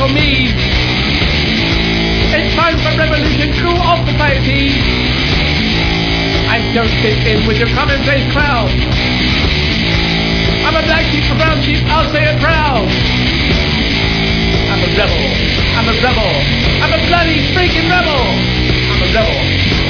for me. It's time for revolution through all society. I don't fit in with your commonplace crowd. I'm a black sheep, a brown sheep, I'll say it proud. I'm a rebel, I'm a rebel, I'm a bloody freaking rebel. I'm a rebel.